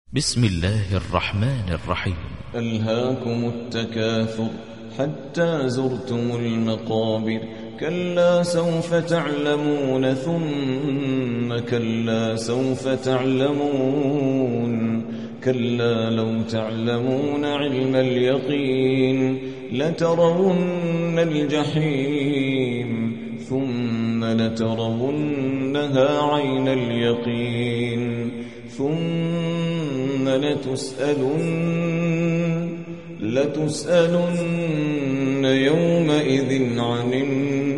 بسم الله الرحمن الرحيم. ألهاكم التكاثر حتى زرتم المقابر، كلا سوف تعلمون ثم كلا سوف تعلمون، كلا لو تعلمون علم اليقين لترون الجحيم ثم لترونها عين اليقين ثم لتسألن يومئذ عن النعيم.